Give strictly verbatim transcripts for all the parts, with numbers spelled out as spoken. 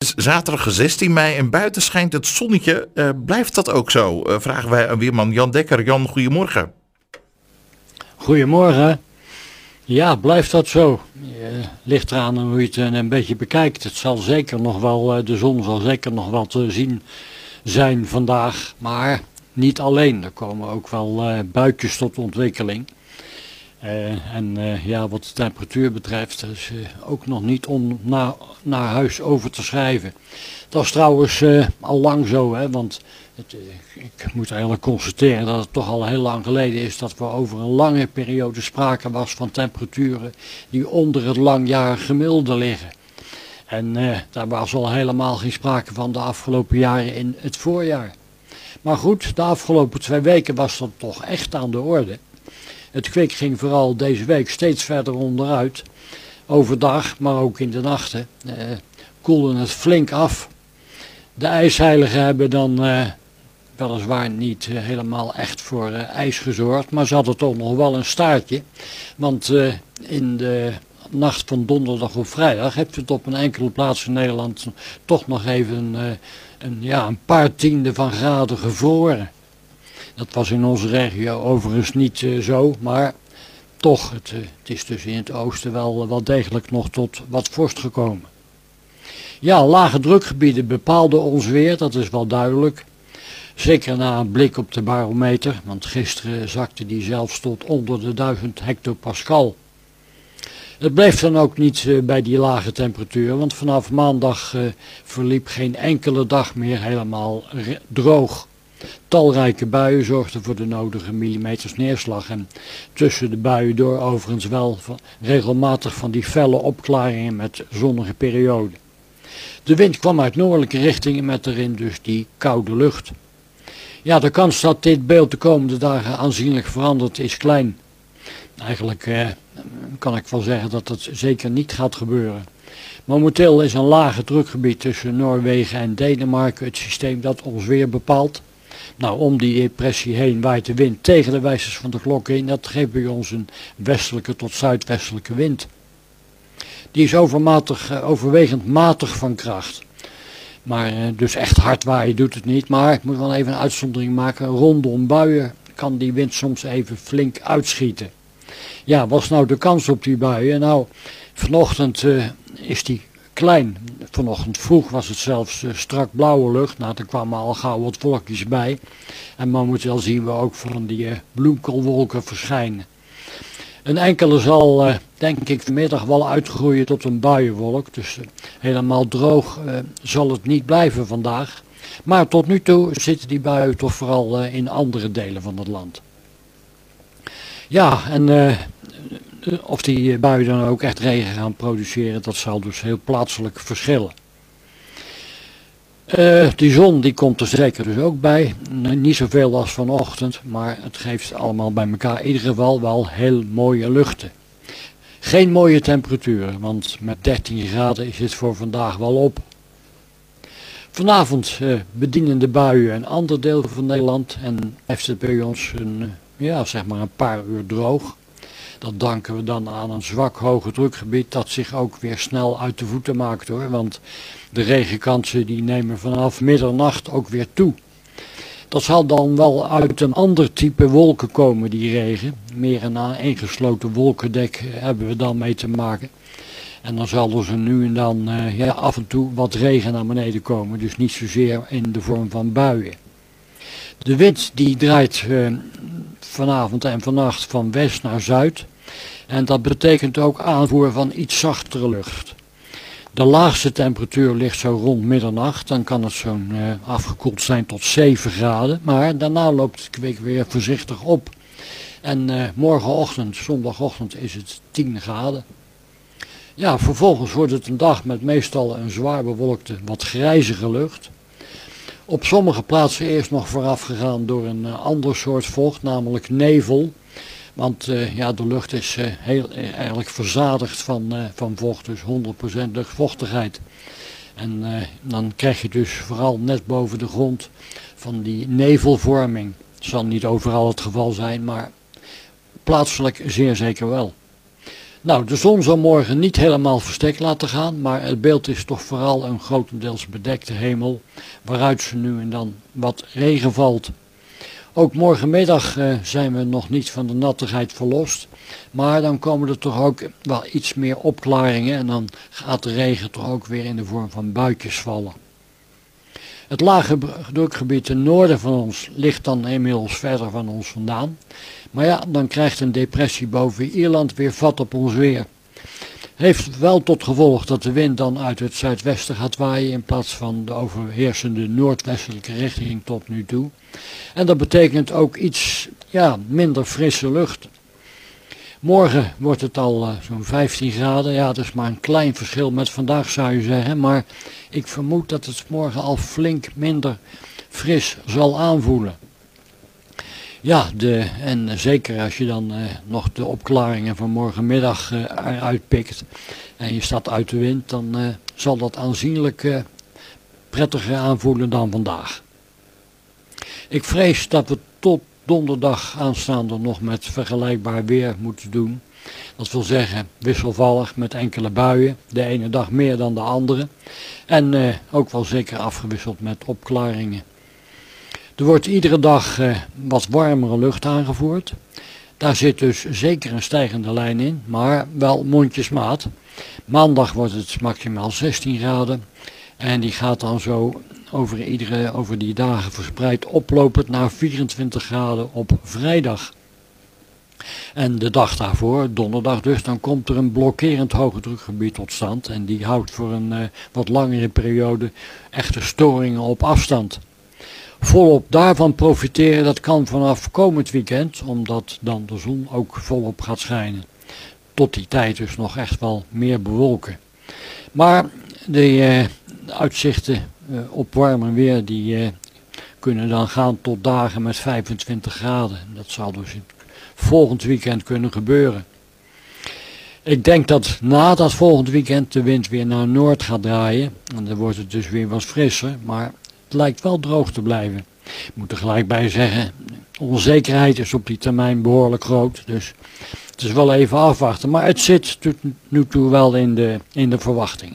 is zaterdag zestien mei en buiten schijnt het zonnetje. Uh, blijft dat ook zo? Uh, vragen wij aan weerman Jan Dekker. Jan, goedemorgen. Goedemorgen. Ja, blijft dat zo? Uh, ligt eraan hoe je het uh, een beetje bekijkt. Het zal zeker nog wel, uh, de zon zal zeker nog wel te zien zijn vandaag. Maar niet alleen. Er komen ook wel uh, buitjes tot ontwikkeling. Uh, en uh, ja, wat de temperatuur betreft is uh, ook nog niet om na, naar huis over te schrijven. Dat is trouwens uh, al lang zo, hè, want het, uh, ik moet eigenlijk constateren dat het toch al heel lang geleden is dat we over een lange periode sprake was van temperaturen die onder het langjarig gemiddelde liggen. En uh, daar was al helemaal geen sprake van de afgelopen jaren in het voorjaar. Maar goed, de afgelopen twee weken was dat toch echt aan de orde. Het kwik ging vooral deze week steeds verder onderuit. Overdag, maar ook in de nachten, uh, koelde het flink af. De ijsheiligen hebben dan uh, weliswaar niet uh, helemaal echt voor uh, ijs gezorgd, maar ze hadden toch nog wel een staartje. Want uh, in de nacht van donderdag op vrijdag heeft het op een enkele plaats in Nederland toch nog even uh, een, ja, een paar tienden van graden gevroren. Dat was in onze regio overigens niet uh, zo, maar toch, het, uh, het is dus in het oosten wel, uh, wel degelijk nog tot wat vorst gekomen. Ja, lage drukgebieden bepaalden ons weer, dat is wel duidelijk. Zeker na een blik op de barometer, want gisteren zakte die zelfs tot onder de duizend hectopascal. Het bleef dan ook niet uh, bij die lage temperatuur, want vanaf maandag uh, verliep geen enkele dag meer helemaal droog. Talrijke buien zorgden voor de nodige millimeters neerslag en tussen de buien door overigens wel van, regelmatig van die felle opklaringen met zonnige perioden. De wind kwam uit noordelijke richtingen met erin dus die koude lucht. Ja, de kans dat dit beeld de komende dagen aanzienlijk verandert is klein. Eigenlijk eh, kan ik wel zeggen dat het zeker niet gaat gebeuren. Momenteel is een lage drukgebied tussen Noorwegen en Denemarken het systeem dat ons weer bepaalt. Nou, om die depressie heen waait de wind tegen de wijzers van de klok in. Dat geeft bij ons een westelijke tot zuidwestelijke wind. Die is overmatig, overwegend matig van kracht. Maar dus echt hard waaien doet het niet. Maar ik moet wel even een uitzondering maken. Rondom buien kan die wind soms even flink uitschieten. Ja, wat is nou de kans op die buien? Nou, vanochtend uh, is die klein. Vanochtend vroeg was het zelfs uh, strak blauwe lucht. Nou, er kwamen al gauw wat wolkjes bij. En momenteel zien we ook van die uh, bloemkoolwolken verschijnen. Een enkele zal, uh, denk ik, vanmiddag wel uitgroeien tot een buienwolk. Dus uh, helemaal droog uh, zal het niet blijven vandaag. Maar tot nu toe zitten die buien toch vooral uh, in andere delen van het land. Ja, en uh, of die buien dan ook echt regen gaan produceren, dat zal dus heel plaatselijk verschillen. Uh, die zon die komt er zeker dus ook bij. Niet zoveel als vanochtend, maar het geeft allemaal bij elkaar in ieder geval wel heel mooie luchten. Geen mooie temperaturen, want met dertien graden is het voor vandaag wel op. Vanavond uh, bedienen de buien een ander deel van Nederland en heeft het bij ons een, ja, zeg maar een paar uur droog. Dat danken we dan aan een zwak hoge drukgebied dat zich ook weer snel uit de voeten maakt hoor. Want de regenkansen die nemen vanaf middernacht ook weer toe. Dat zal dan wel uit een ander type wolken komen die regen. Meer een aaneengesloten wolkendek hebben we dan mee te maken. En dan zal er zo nu en dan uh, ja, af en toe wat regen naar beneden komen. Dus niet zozeer in de vorm van buien. De wind die draait uh, vanavond en vannacht van west naar zuid. En dat betekent ook aanvoer van iets zachtere lucht. De laagste temperatuur ligt zo rond middernacht. Dan kan het zo'n uh, afgekoeld zijn tot zeven graden. Maar daarna loopt het kwik weer voorzichtig op. En uh, morgenochtend, zondagochtend, is het tien graden. Ja, vervolgens wordt het een dag met meestal een zwaar bewolkte, wat grijzige lucht. Op sommige plaatsen eerst nog vooraf gegaan door een uh, ander soort vocht, namelijk nevel. Want uh, ja, de lucht is uh, heel, uh, eigenlijk verzadigd van, uh, van vocht, dus honderd procent luchtvochtigheid. En uh, dan krijg je dus vooral net boven de grond van die nevelvorming. Het zal niet overal het geval zijn, maar plaatselijk zeer zeker wel. Nou, de zon zal morgen niet helemaal verstek laten gaan, maar het beeld is toch vooral een grotendeels bedekte hemel, waaruit ze nu en dan wat regen valt. Ook morgenmiddag uh, zijn we nog niet van de nattigheid verlost, maar dan komen er toch ook wel iets meer opklaringen en dan gaat de regen toch ook weer in de vorm van buitjes vallen. Het lage drukgebied ten noorden van ons ligt dan inmiddels verder van ons vandaan. Maar ja, dan krijgt een depressie boven Ierland weer vat op ons weer. Heeft wel tot gevolg dat de wind dan uit het zuidwesten gaat waaien in plaats van de overheersende noordwestelijke richting tot nu toe. En dat betekent ook iets ja, minder frisse lucht. Morgen wordt het al uh, zo'n vijftien graden. Ja, dat is maar een klein verschil met vandaag zou je zeggen. Maar ik vermoed dat het morgen al flink minder fris zal aanvoelen. Ja, de, en zeker als je dan uh, nog de opklaringen van morgenmiddag uh, eruit pikt en je staat uit de wind, dan uh, zal dat aanzienlijk uh, prettiger aanvoelen dan vandaag. Ik vrees dat we tot donderdag aanstaande nog met vergelijkbaar weer moeten doen. Dat wil zeggen wisselvallig met enkele buien, de ene dag meer dan de andere. En uh, ook wel zeker afgewisseld met opklaringen. Er wordt iedere dag uh, wat warmere lucht aangevoerd. Daar zit dus zeker een stijgende lijn in, maar wel mondjesmaat. Maandag wordt het maximaal zestien graden. En die gaat dan zo over, iedere, over die dagen verspreid oplopend naar vierentwintig graden op vrijdag. En de dag daarvoor, donderdag dus, dan komt er een blokkerend hoge drukgebied tot stand. En die houdt voor een uh, wat langere periode echte storingen op afstand. Volop daarvan profiteren, dat kan vanaf komend weekend, omdat dan de zon ook volop gaat schijnen. Tot die tijd dus nog echt wel meer bewolken. Maar de uh, uitzichten uh, op warmer weer, die uh, kunnen dan gaan tot dagen met vijfentwintig graden. Dat zal dus volgend weekend kunnen gebeuren. Ik denk dat na dat volgend weekend de wind weer naar noord gaat draaien. En dan wordt het dus weer wat frisser, maar het lijkt wel droog te blijven. Ik moet er gelijk bij zeggen, onzekerheid is op die termijn behoorlijk groot. Dus het is wel even afwachten, maar het zit tot nu toe wel in de, in de verwachtingen.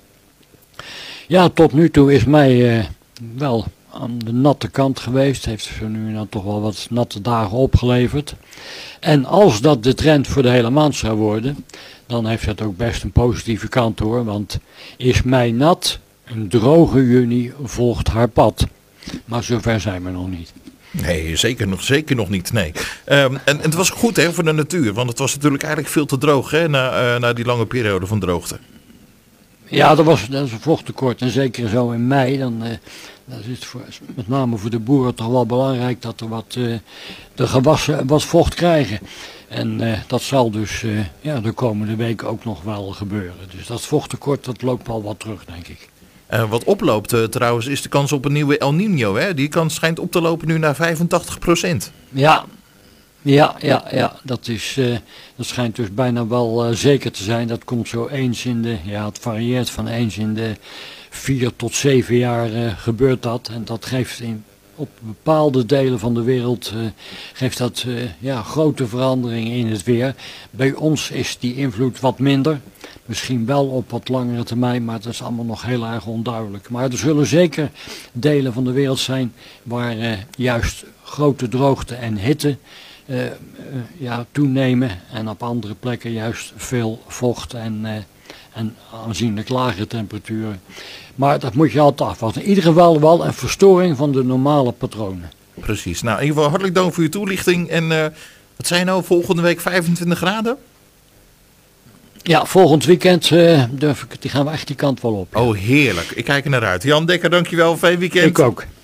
Ja, tot nu toe is mij uh, wel aan de natte kant geweest. Heeft zo nu en dan toch wel wat natte dagen opgeleverd. En als dat de trend voor de hele maand zou worden, dan heeft dat ook best een positieve kant hoor. Want is mei nat, een droge juni volgt haar pad. Maar zover zijn we nog niet. Nee, zeker nog, zeker nog niet. Nee. Um, en, en het was goed hè, voor de natuur. Want het was natuurlijk eigenlijk veel te droog hè, na, uh, na die lange periode van droogte. Ja, dat was, dat was een vochttekort. En zeker zo in mei. Dan, uh, dat is het voor, met name voor de boeren toch wel belangrijk dat er wat, uh, de gewassen wat vocht krijgen. En uh, dat zal dus uh, ja, de komende weken ook nog wel gebeuren. Dus dat vochttekort dat loopt wel wat terug, denk ik. Uh, wat oploopt uh, trouwens is de kans op een nieuwe El Niño. Hè? Die kans schijnt op te lopen nu naar vijfentachtig procent. Ja, ja, ja, ja. Dat, is, uh, dat schijnt dus bijna wel uh, zeker te zijn. Dat komt zo eens in de, ja het varieert van eens in de vier tot zeven jaar uh, gebeurt dat. En dat geeft in, op bepaalde delen van de wereld uh, geeft dat uh, ja, grote veranderingen in het weer. Bij ons is die invloed wat minder. Misschien wel op wat langere termijn, maar dat is allemaal nog heel erg onduidelijk. Maar er zullen zeker delen van de wereld zijn waar uh, juist grote droogte en hitte uh, uh, ja, toenemen. En op andere plekken juist veel vocht en, uh, en aanzienlijk lagere temperaturen. Maar dat moet je altijd afwachten. In ieder geval wel een verstoring van de normale patronen. Precies. Nou, in ieder geval hartelijk dank voor uw toelichting. En uh, wat zijn nou volgende week vijfentwintig graden? Ja, volgend weekend uh, durf ik, die gaan we echt die kant wel op. Ja. Oh, heerlijk. Ik kijk er naar uit. Jan Dekker, dankjewel. Fijn weekend. Ik ook.